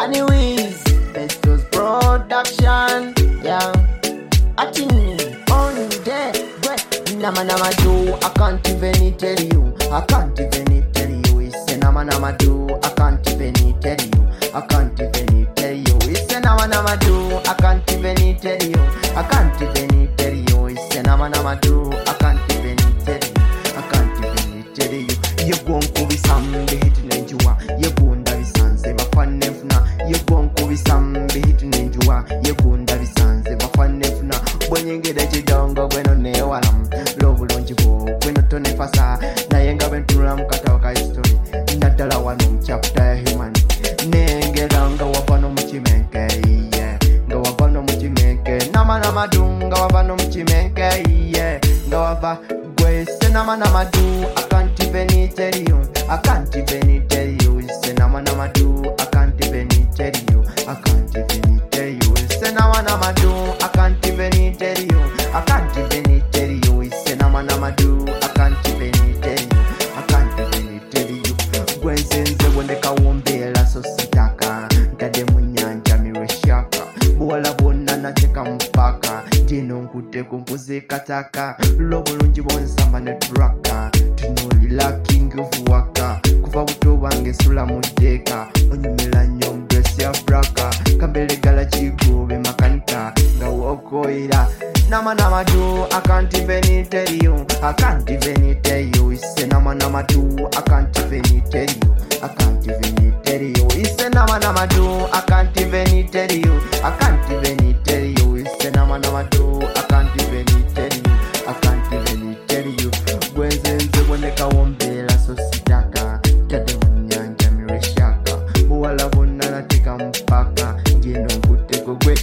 Anyways, Festus production, yeah. I think me on there, but nama do. I can't even tell you. I can't even tell you. It's a nama do. I can't even tell you. I can't even tell you. It's a nama do. I can't even tell you. I can't even tell you. It's a nama do. I can't even tell you. I can't even tell you. You won't be some hitting and you are. You won't have sons ever fun if now. You won't be some hitting and you are. You won't have sons ever fun if now. When you get a dongo, when on the walam, love don't you go, when you turn it fast, Nayenga went to Ram Katawaka story, Natala one chapter human. Nenge danga wapano mchimenke, yeah, go wapano mchimenke, Nama dunga wapano mchimenke, yeah, go wapa, Gwese Nama do, I can't even tell you, I can't even tell you, it's Nama do, I can't even tell you, I can't even tell you, it's Nama do, I can't even tell you, I can't even tell you, it's Nama do, I can't even tell you, I can't even tell you. Gwenzenze woneka wombela so sitaka, nkade munyanja mireshaka, buwala bona nacheka mpaka, jino nkute kumpuze kataka, lobo lunji bonsamba netraka, tunulila king of waka, kufa buto wange sula mudeka, onyumila nyombe siya braka, kambele gala chigobe makanika, nga wokoira. Nama do, I can't even tell you, I can't even tell you, it's a nama do, I can't even tell you, I can't even tell you, it's a nama do, I can't even tell you, I can't even tell you, it's a nama do, I can't even tell you, I can't even tell you. Gwenzenze woneka wombela so sitaka, kade munyanja mireshaka, buwala bona natika mpaka, jino nkuteko gwe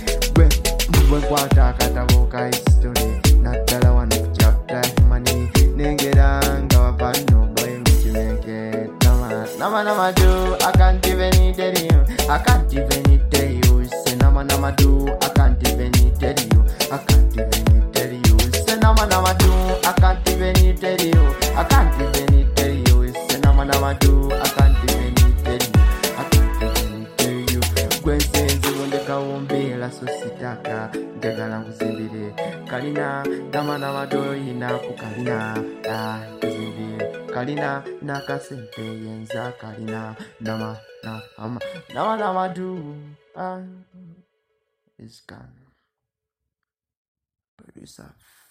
kwata kataboka history, natala wano kuchapta money, nengeranga wapano boy mchimeke, nama do, I can't even tell you, I can't even tell you, say nama do, I can't even tell you, I can't even tell you, say nama do, I can't even tell you, I can't even tell you, say nama do, I can't even tell you, I can't even tell you. Gwenzenze wondeka wombela so sitaka, njagala nkuzimbire kalina, nama do ina kukalina, kuzimbire kalina, nakasente yenza kalina, nama do, is gone. Producer